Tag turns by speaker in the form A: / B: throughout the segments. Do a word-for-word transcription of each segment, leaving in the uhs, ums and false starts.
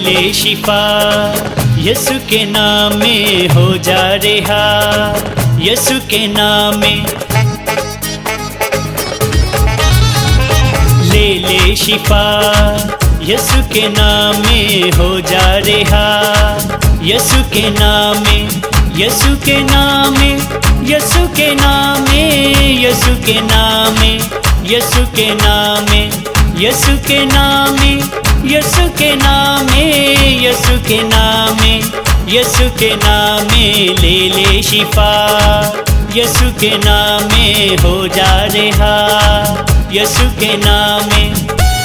A: ले शिफा, यीशु के नाम में हो जा रिहा, यीशु के नाम में ले ले शिफा, यीशु के नाम में हो जा रिहा, यीशु के नाम में, यीशु के नाम में, यीशु के नाम में, यीशु के नाम में, यीशु के नाम में, यीशु के नाम में, यीशु के नाम में, यीशु के नाम में, यीशु के नाम में ले ले शिफा, यीशु के नाम में हो जा रिहा, यीशु के नाम में।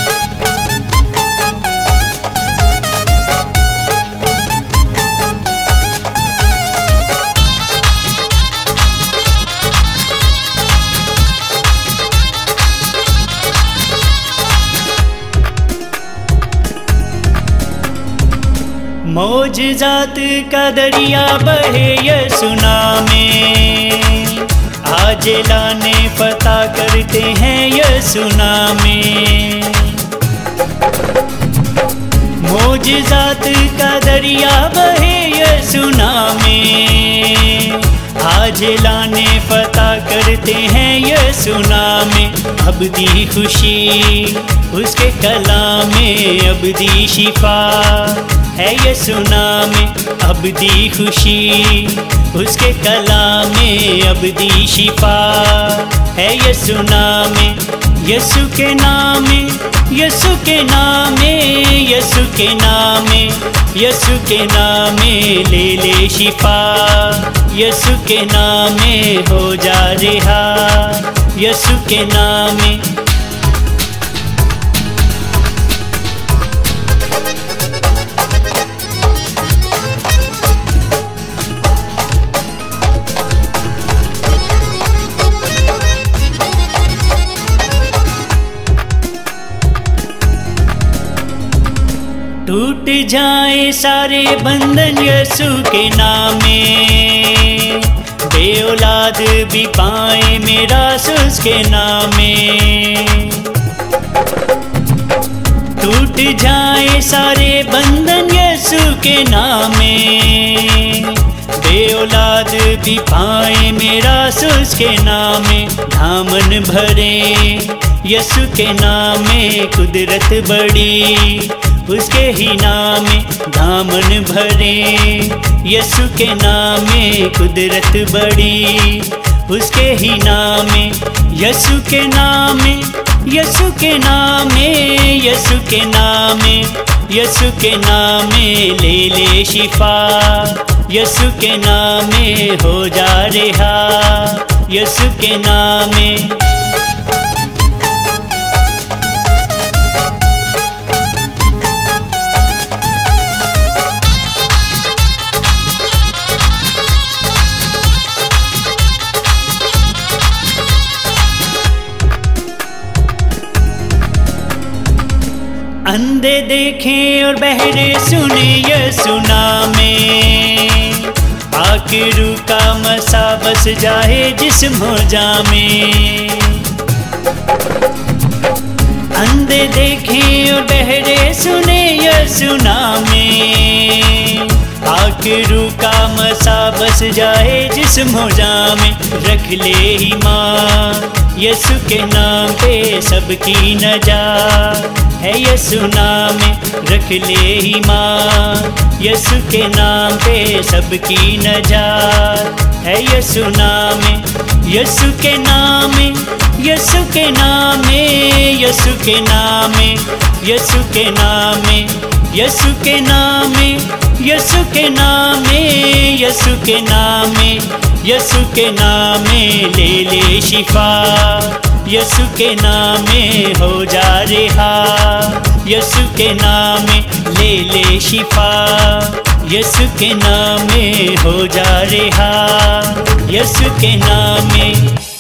A: मौजज़ात का दरिया बहे यीशु नाम में, आज लाने पता करते हैं यीशु नाम में। मौजज़ात का दरिया बहे यीशु नाम में, आज लाने पता करते हैं यीशु नाम में। अबदी खुशी उसके कलाम में, अबदी शिफा है यीशु नाम में, अबदी खुशी उसके कलाम में, अबदी शिफा है यीशु नाम में। यीशु के नाम में, यीशु के नाम में, यीशु के नाम में, यीशु के नाम में ले ले शिफा, यीशु के नाम में हो जा रिहा, यीशु के नाम में। टूट जाए सारे बंधन यीशु के नाम में, बे औलाद भी पाए मेरा उसके नाम में। टूट जाए सारे बंधन यीशु के नाम में, बे औलाद भी पाए मेरा उसके नाम में। दामन भरे यीशु के नाम में, कुदरत बड़ी उसके ही नाम में। दामन भरे यीशु के नाम में, कुदरत बड़ी उसके ही नाम में। यीशु के नाम में, यीशु के नाम में, यीशु के नाम में, यीशु के नाम में ले ले शिफा, यीशु के नाम में हो जा रिहा, यीशु के नाम में। अंधे देखें और बहरे सुने यीशु नाम में, आखिरू का मसा बस जाए जिस्म हो जामे। अंधे देखें और बहरे सुने यीशु नाम में, आखिरू का मसा बस जाए जिस्म हो जामे। रख ले ईमान यीशु के नाम पे, सबकी नजात है यीशु नाम में। रख ले ईमान यीशु के नाम पे, सबकी नजात है यीशु नाम में। यीशु के नाम में, यीशु के नाम में, यीशु के नाम में, यीशु के नाम में, यीशु के नाम में, यीशु के नाम में, यीशु के नाम में, यीशु के नाम में ले ले शिफा, यीशु के नाम में हो जा रिहा, यीशु के नाम में ले ले शिफा, यीशु के नाम में हो जा रिहा, यीशु के नाम में।